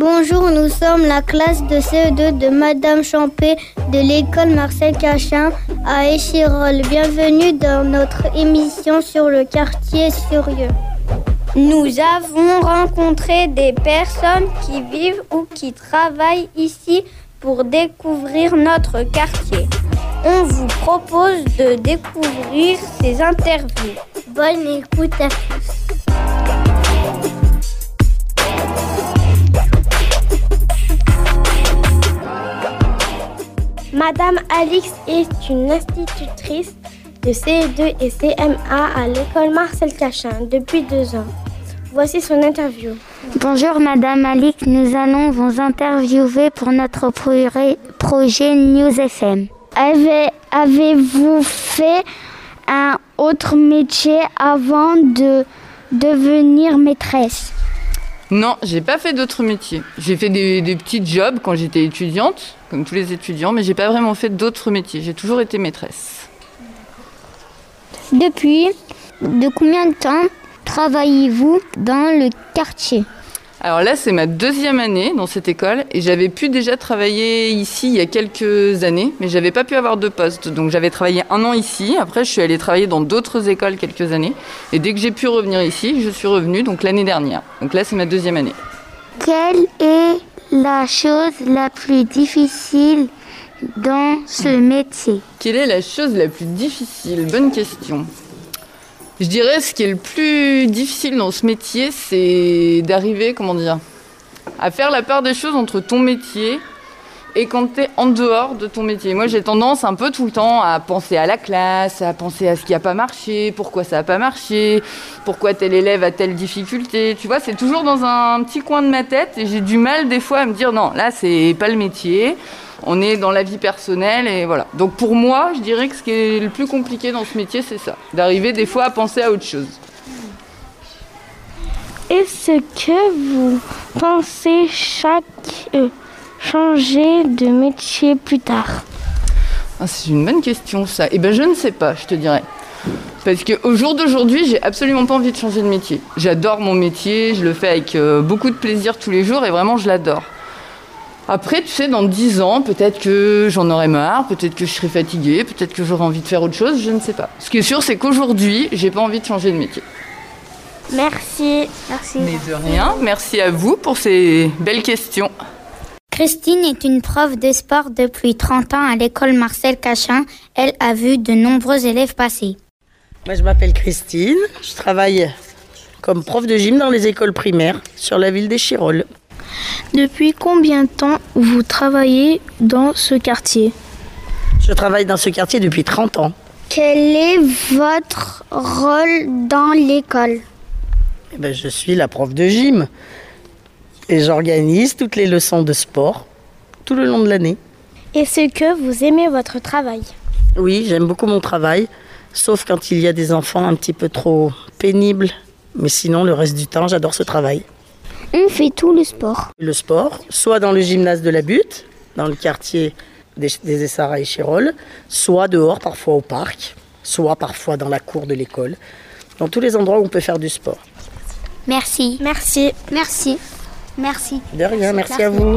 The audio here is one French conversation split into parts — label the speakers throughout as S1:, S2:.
S1: Bonjour, nous sommes la classe de CE2 de Madame Champé de l'école Marcel Cachin à Échirolles. Bienvenue dans notre émission sur le quartier Surieux. Nous avons rencontré des personnes qui vivent ou qui travaillent ici pour découvrir notre quartier. On vous propose de découvrir ces interviews. Bonne écoute à tous. Madame Alix est une institutrice de CE2 et CM1 à l'école Marcel Cachin depuis 2 ans. Voici son interview.
S2: Bonjour Madame Alix, nous allons vous interviewer pour notre projet News FM. Avez-vous fait un autre métier avant de devenir maîtresse ?
S3: Non, j'ai pas fait d'autres métiers. J'ai fait des petits jobs quand j'étais étudiante, comme tous les étudiants, mais j'ai pas vraiment fait d'autres métiers. J'ai toujours été maîtresse.
S2: Depuis de combien de temps travaillez-vous dans le quartier ?
S3: Alors là, c'est ma 2e année dans cette école et j'avais pu déjà travailler ici il y a quelques années, mais j'avais pas pu avoir de poste. Donc j'avais travaillé 1 an ici, après je suis allée travailler dans d'autres écoles quelques années et dès que j'ai pu revenir ici, je suis revenue donc l'année dernière. Donc là, c'est ma 2e année.
S2: Quelle est la chose la plus difficile dans ce métier ?
S3: Quelle est la chose la plus difficile ? Bonne question. Je dirais ce qui est le plus difficile dans ce métier, c'est d'arriver, à faire la part des choses entre ton métier et quand tu es en dehors de ton métier. Moi, j'ai tendance un peu tout le temps à penser à la classe, à penser à ce qui n'a pas marché, pourquoi ça n'a pas marché, pourquoi tel élève a telle difficulté. Tu vois, c'est toujours dans un petit coin de ma tête et j'ai du mal des fois à me dire non, là, c'est pas le métier. On est dans la vie personnelle et voilà. Donc pour moi, je dirais que ce qui est le plus compliqué dans ce métier, c'est ça. D'arriver des fois à penser à autre chose.
S1: Est-ce que vous pensez changer de métier plus tard ?
S3: C'est une bonne question ça. Eh ben je ne sais pas, je te dirais. Parce qu'au jour d'aujourd'hui, j'ai absolument pas envie de changer de métier. J'adore mon métier, je le fais avec beaucoup de plaisir tous les jours et vraiment je l'adore. Après, tu sais, dans 10 ans, peut-être que j'en aurai marre, peut-être que je serai fatiguée, peut-être que j'aurai envie de faire autre chose, je ne sais pas. Ce qui est sûr, c'est qu'aujourd'hui, j'ai pas envie de changer de métier.
S1: Merci.
S3: Mais de rien, merci à vous pour ces belles questions.
S2: Christine est une prof de sport depuis 30 ans à l'école Marcel Cachin. Elle a vu de nombreux élèves passer.
S4: Moi, je m'appelle Christine, je travaille comme prof de gym dans les écoles primaires sur la ville d'Échirolles.
S1: Depuis combien de temps vous travaillez dans ce quartier ?
S4: Je travaille dans ce quartier depuis 30 ans.
S2: Quel est votre rôle dans l'école ?
S4: Je suis la prof de gym et j'organise toutes les leçons de sport tout le long de l'année.
S1: Est-ce que vous aimez votre travail ?
S4: Oui, j'aime beaucoup mon travail, sauf quand il y a des enfants un petit peu trop pénibles. Mais sinon, le reste du temps, j'adore ce travail.
S2: On fait tout le sport.
S4: Le sport, soit dans le gymnase de la Butte, dans le quartier des Essarts à Échirolles, soit dehors, parfois au parc, soit parfois dans la cour de l'école, dans tous les endroits où on peut faire du sport.
S2: Merci.
S4: De rien, merci à vous.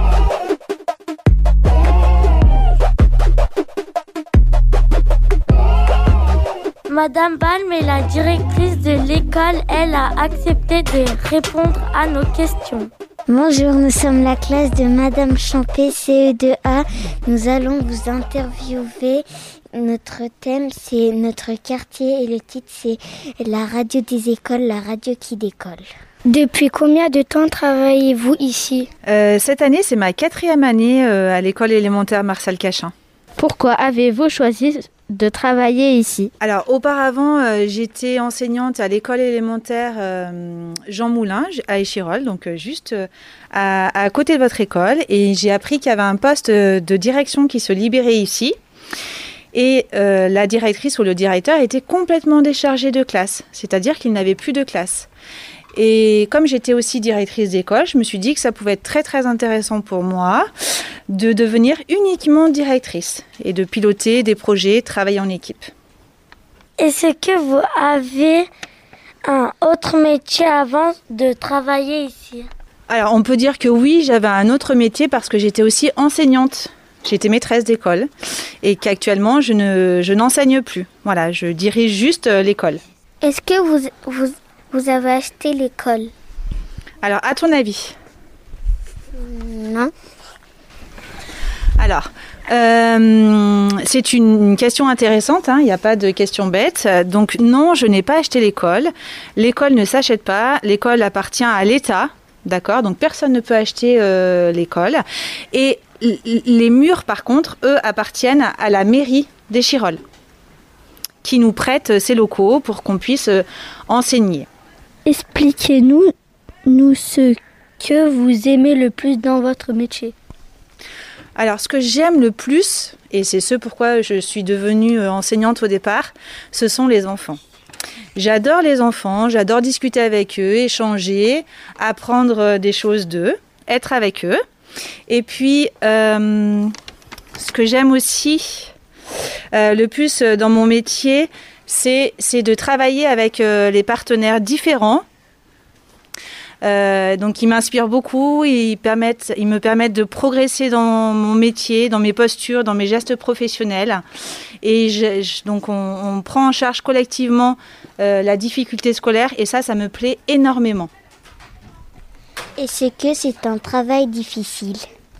S1: Madame Balm est la directrice de l'école. Elle a accepté de répondre à nos questions.
S2: Bonjour, nous sommes la classe de Madame Champé, CE2A. Nous allons vous interviewer. Notre thème, c'est notre quartier et le titre, c'est la radio des écoles, la radio qui décolle.
S1: Depuis combien de temps travaillez-vous ici ?
S5: Cette année, c'est ma 4e année à l'école élémentaire Marcel Cachin.
S1: Pourquoi avez-vous choisi de travailler ici ?
S5: Alors, auparavant, j'étais enseignante à l'école élémentaire Jean Moulin à Échirolles, donc juste à côté de votre école. Et j'ai appris qu'il y avait un poste de direction qui se libérait ici. Et la directrice ou le directeur était complètement déchargé de classe, c'est-à-dire qu'il n'avait plus de classe. Et comme j'étais aussi directrice d'école, je me suis dit que ça pouvait être très très intéressant pour moi de devenir uniquement directrice et de piloter des projets, travailler en équipe.
S1: Est-ce que vous avez un autre métier avant de travailler ici ?
S5: Alors, on peut dire que oui, j'avais un autre métier parce que j'étais aussi enseignante. J'étais maîtresse d'école et qu'actuellement, je n'enseigne plus. Voilà, je dirige juste l'école.
S2: Est-ce que vous avez acheté l'école?
S5: Alors, à ton avis?
S2: Non.
S5: Alors, c'est une question intéressante, hein, il n'y a pas de question bête. Donc non, je n'ai pas acheté l'école. L'école ne s'achète pas, l'école appartient à l'État, d'accord? Donc personne ne peut acheter l'école. Et les murs, par contre, eux, appartiennent à la mairie d'Échirolles, qui nous prête ses locaux pour qu'on puisse enseigner.
S1: Expliquez-nous ce que vous aimez le plus dans votre métier.
S5: Alors, ce que j'aime le plus, et c'est ce pourquoi je suis devenue enseignante au départ, ce sont les enfants. J'adore les enfants, j'adore discuter avec eux, échanger, apprendre des choses d'eux, être avec eux. Et puis, ce que j'aime aussi le plus dans mon métier, c'est de travailler avec les partenaires différents. Donc ils m'inspirent beaucoup, ils me permettent de progresser dans mon métier, dans mes postures, dans mes gestes professionnels. Et donc on prend en charge collectivement la difficulté scolaire et ça me plaît énormément.
S2: Est-ce que c'est un travail difficile?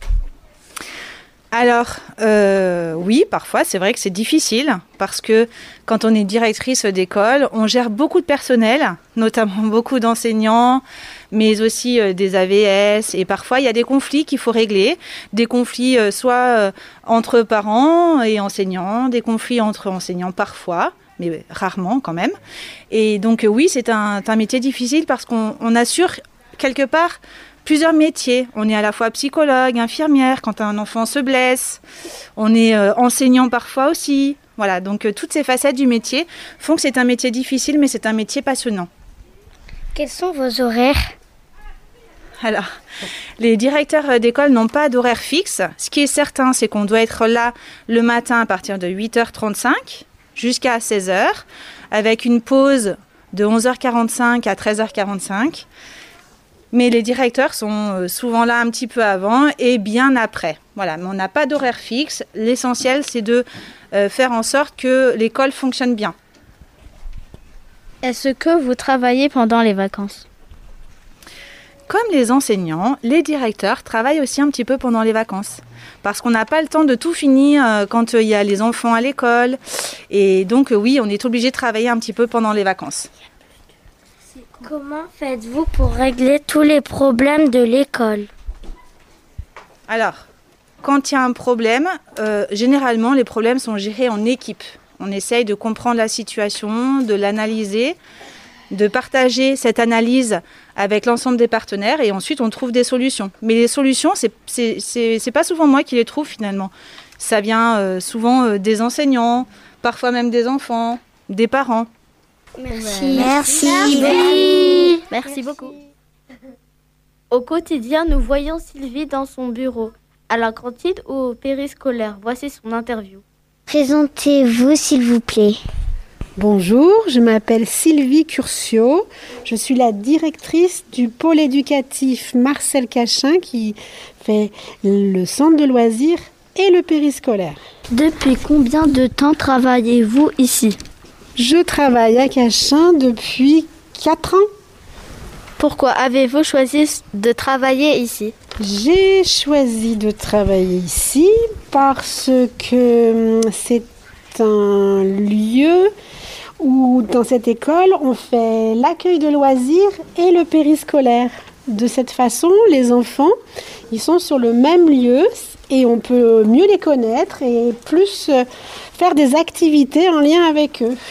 S5: Alors, oui, parfois, c'est vrai que c'est difficile parce que quand on est directrice d'école, on gère beaucoup de personnel, notamment beaucoup d'enseignants, mais aussi des AVS. Et parfois, il y a des conflits qu'il faut régler. Des conflits soit entre parents et enseignants, des conflits entre enseignants parfois, mais rarement quand même. Et donc, oui, c'est un métier difficile parce qu'on assure quelque part plusieurs métiers. On est à la fois psychologue, infirmière quand un enfant se blesse. On est enseignant parfois aussi. Voilà, donc toutes ces facettes du métier font que c'est un métier difficile, mais c'est un métier passionnant.
S2: Quels sont vos horaires?
S5: Alors, les directeurs d'école n'ont pas d'horaire fixe. Ce qui est certain, c'est qu'on doit être là le matin à partir de 8h35 jusqu'à 16h, avec une pause de 11h45 à 13h45. Mais les directeurs sont souvent là un petit peu avant et bien après. Voilà, mais on n'a pas d'horaire fixe. L'essentiel, c'est de faire en sorte que l'école fonctionne bien.
S1: Est-ce que vous travaillez pendant les vacances?
S5: Comme les enseignants, les directeurs travaillent aussi un petit peu pendant les vacances. Parce qu'on n'a pas le temps de tout finir quand il y a les enfants à l'école. Et donc oui, on est obligé de travailler un petit peu pendant les vacances.
S2: Comment faites-vous pour régler tous les problèmes de l'école?
S5: Alors, quand il y a un problème, généralement les problèmes sont gérés en équipe. On essaye de comprendre la situation, de l'analyser, de partager cette analyse avec l'ensemble des partenaires et ensuite on trouve des solutions. Mais les solutions, c'est pas souvent moi qui les trouve finalement. Ça vient souvent des enseignants, parfois même des enfants, des parents.
S1: Merci beaucoup. Au quotidien, nous voyons Sylvie dans son bureau, à la cantine ou au périscolaire. Voici son interview.
S2: Présentez-vous, s'il vous plaît.
S6: Bonjour, je m'appelle Sylvie Curcio. Je suis la directrice du pôle éducatif Marcel Cachin qui fait le centre de loisirs et le périscolaire.
S1: Depuis combien de temps travaillez-vous ici?
S6: Je travaille à Cachin depuis 4 ans.
S1: Pourquoi avez-vous choisi de travailler ici?
S6: J'ai choisi de travailler ici parce que c'est un lieu où, dans cette école, on fait l'accueil de loisirs et le périscolaire. De cette façon, les enfants, ils sont sur le même lieu et on peut mieux les connaître et plus faire des activités en lien avec eux.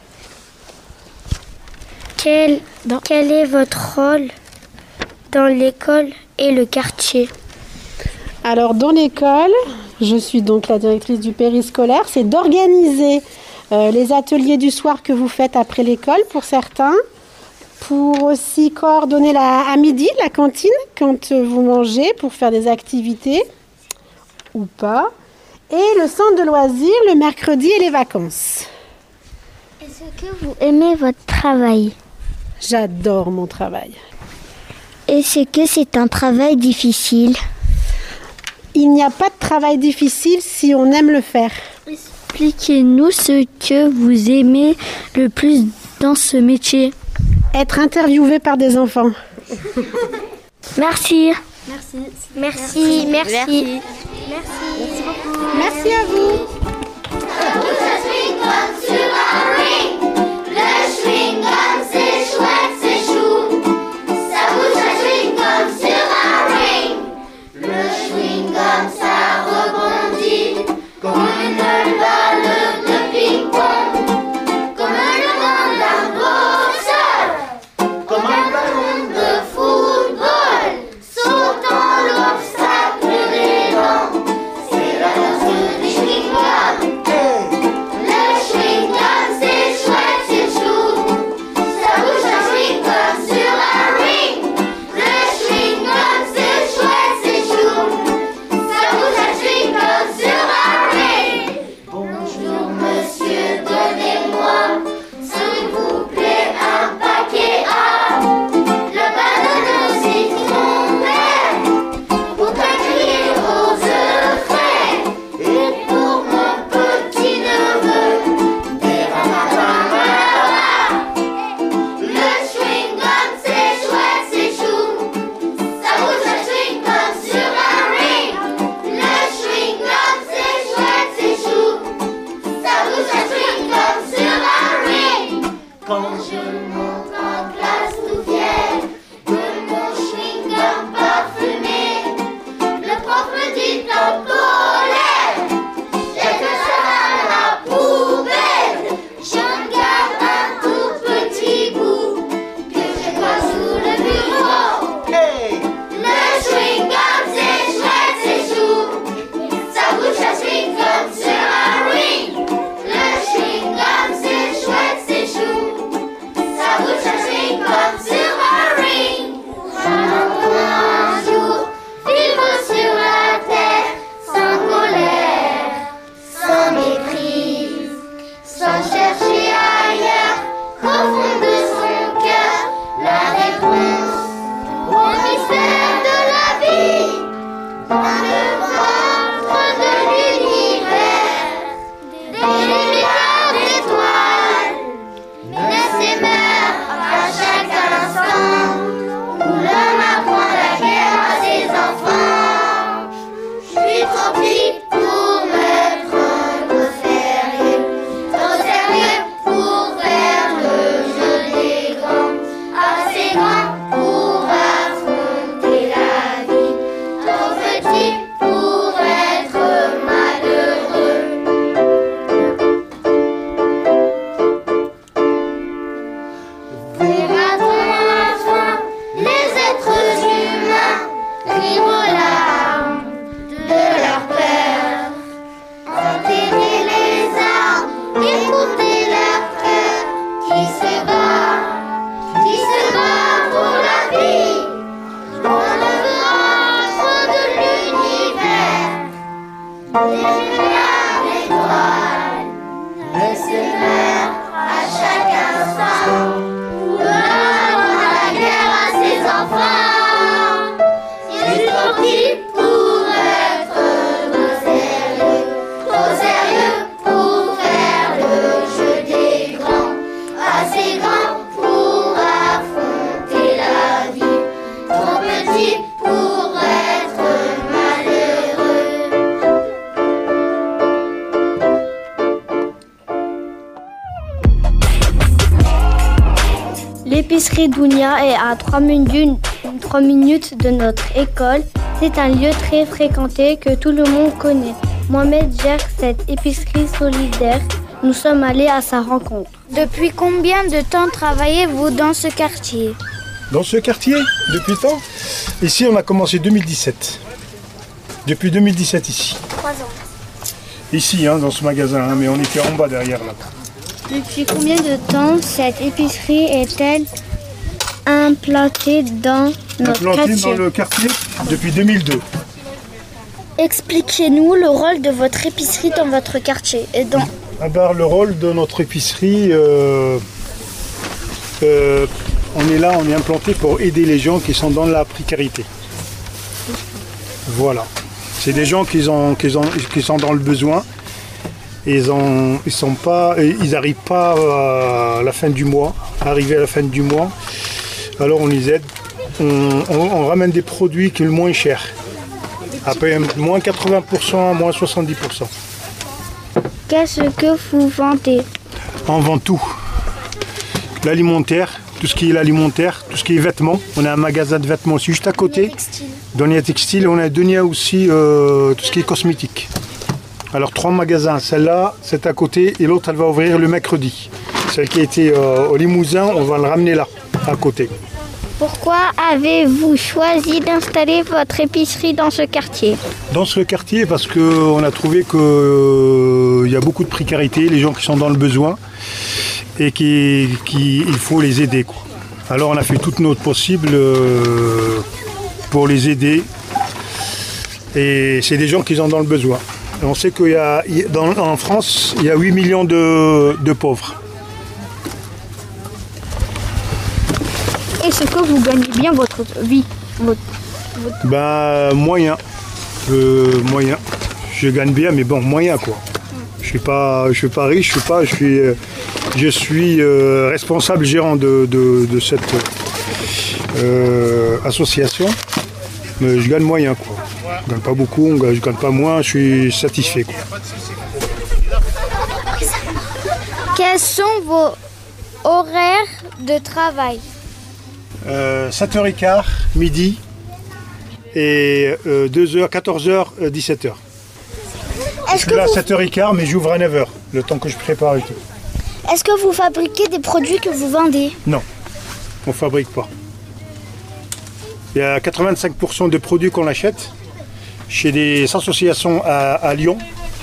S2: Quel est votre rôle dans l'école et le quartier?
S6: Alors, dans l'école, je suis donc la directrice du périscolaire. C'est d'organiser les ateliers du soir que vous faites après l'école pour certains, pour aussi coordonner à midi la cantine quand vous mangez pour faire des activités ou pas, et le centre de loisirs le mercredi et les vacances.
S2: Est-ce que vous aimez votre travail?
S6: J'adore mon travail.
S2: Est-ce que c'est un travail difficile?
S6: Il n'y a pas de travail difficile si on aime le faire.
S2: Expliquez-nous ce que vous aimez le plus dans ce métier.
S6: Être interviewé par des enfants.
S2: Merci.
S1: Merci.
S6: Merci à vous.
S1: L'épicerie Dounia est à 3 minutes de notre école. C'est un lieu très fréquenté que tout le monde connaît. Mohamed gère cette épicerie solidaire. Nous sommes allés à sa rencontre.
S2: Depuis combien de temps travaillez-vous dans ce quartier?
S7: Dans ce quartier, depuis quand? Ici, on a commencé 2017. Depuis 2017 ici.
S1: 3 ans.
S7: Ici, dans ce magasin, mais on était en bas derrière là.
S1: Depuis combien de temps cette épicerie est-elle implantée dans notre quartier?
S7: Dans le quartier depuis 2002.
S1: Expliquez-nous le rôle de votre épicerie dans votre quartier.
S7: Le rôle de notre épicerie, on est là, on est implanté pour aider les gens qui sont dans la précarité. Voilà. C'est des gens qui sont dans le besoin. Ils n'arrivent pas à la fin du mois, arriver à la fin du mois. Alors on les aide. On ramène des produits qui sont le moins chers. Après, moins 80%, moins 70%.
S2: Qu'est-ce que vous vendez?
S7: On vend tout. L'alimentaire, tout ce qui est l'alimentaire, tout ce qui est vêtements. On a un magasin de vêtements aussi juste à côté. Donia Textile. On a Donia aussi tout ce qui est cosmétique. Alors 3 magasins. Celle-là, c'est à côté et l'autre, elle va ouvrir le mercredi. Celle qui était au Limousin, on va le ramener là, à côté.
S2: Pourquoi avez-vous choisi d'installer votre épicerie dans ce quartier?
S7: Dans ce quartier, parce qu'on a trouvé qu'il y a beaucoup de précarité, les gens qui sont dans le besoin, et il faut les aider, quoi. Alors on a fait tout notre possible pour les aider. Et c'est des gens qui sont dans le besoin. Et on sait qu'en France, il y a 8 millions de pauvres.
S2: Est-ce que vous gagnez bien votre vie?
S7: Moyen. Moyen. Je gagne bien, mais bon, moyen quoi. Je suis pas riche, je suis responsable gérant de cette association. Mais je gagne moyen quoi. Je gagne pas beaucoup, je gagne pas moins, je suis satisfait quoi.
S2: Quels sont vos horaires de travail?
S7: 7h15, midi, et 2h, 14h, 17h. Je suis là à 7h15, mais j'ouvre à 9h, le temps que je prépare et tout.
S2: Est-ce que vous fabriquez des produits que vous vendez?
S7: Non, on ne fabrique pas. Il y a 85% des produits qu'on achète chez des associations à Lyon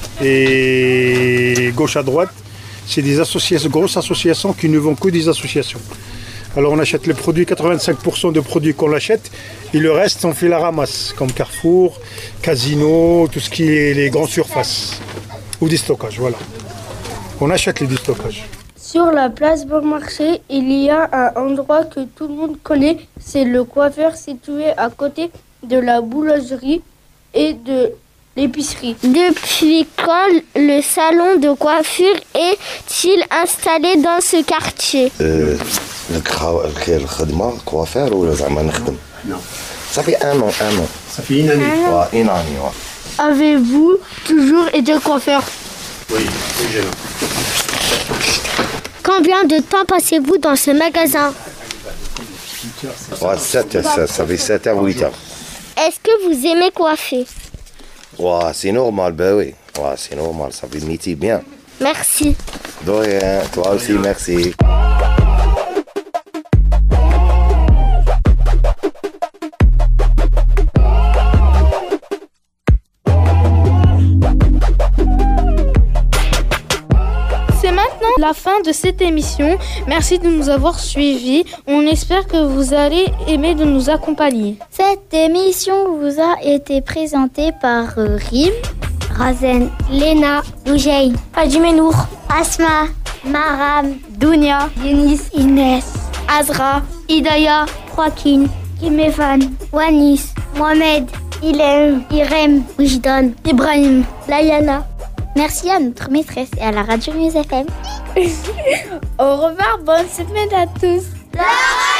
S7: et gauche à droite. C'est des grosses associations qui ne vendent que des associations. Alors on achète les produits, 85% de produits qu'on achète, et le reste on fait la ramasse, comme Carrefour, Casino, tout ce qui est les grandes surfaces, ou des stockages, voilà. On achète les stockages.
S1: Sur la place Bon Marché, il y a un endroit que tout le monde connaît, c'est le coiffeur situé à côté de la boulangerie et de l'épicerie.
S2: Depuis quand le salon de coiffure est-il installé dans ce quartier?
S8: الخدمة كوافير ولا زعما نخدم؟ صافي ان an.
S7: Ça fait une année.
S8: une année.
S1: Avez-vous toujours été coiffeur?
S7: Oui, c'est jeune.
S2: Combien de temps passez-vous dans ce magasin?
S8: Ça fait 7 à 8 ans.
S2: Est-ce que vous aimez coiffer?
S8: C'est normal, ben oui. C'est normal, ça fait le métier bien.
S2: Merci.
S8: De rien, toi aussi, merci.
S1: La fin de cette émission. Merci de nous avoir suivis. On espère que vous allez aimer de nous accompagner.
S2: Cette émission vous a été présentée par Rim, Razen, Léna, Loujaï, Fadjimenour, Asma, Maram, Dounia, Yenis, Inès, Azra, Hidaya, Joaquin, Kimevan, Wanis, Mohamed, Ilem, Irem, Wijdan, Ibrahim, Layana. Merci à notre maîtresse et à la radio News FM.
S1: Au revoir, bonne semaine à tous.